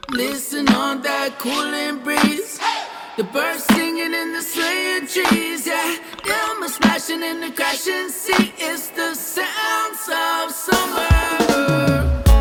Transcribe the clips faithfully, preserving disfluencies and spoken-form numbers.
Listen on that cooling breeze. The birds singing in the swaying trees, yeah. Them are smashing in the crashing sea. It's the sounds of summer.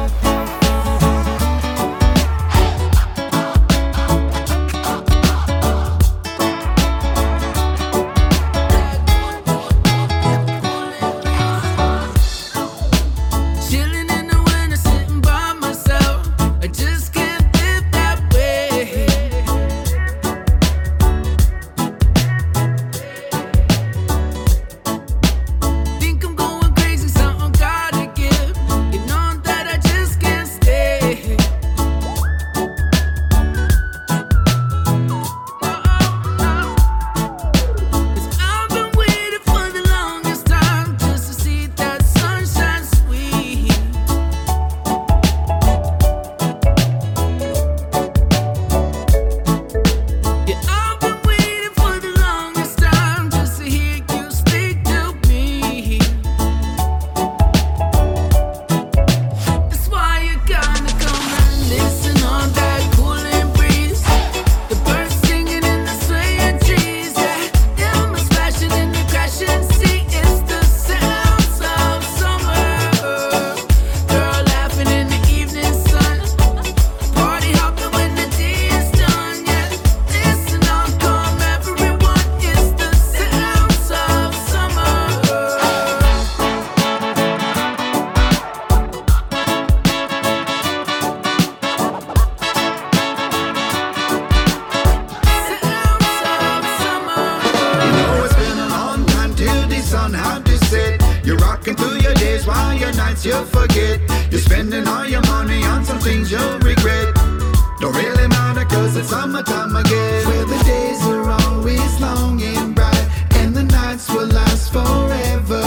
You'll forget. You're spending all your money on some things you'll regret. Don't really matter cause it's summertime again, where the days are always long and bright and the nights will last forever.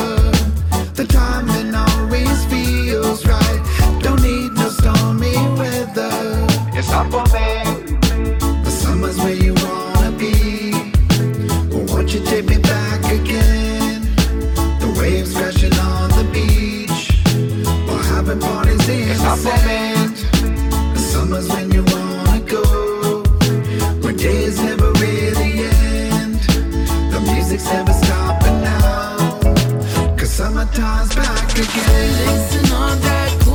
The timing always feels right. Don't need no stormy weather. It's not for me. The summer's where you wanna be. Well, won't you take me back again? The waves crashing on the beach, having parties in the sand. The summer's when you wanna go, when days never really end. The music's never stopping now, cause summertime's back again. Listen on that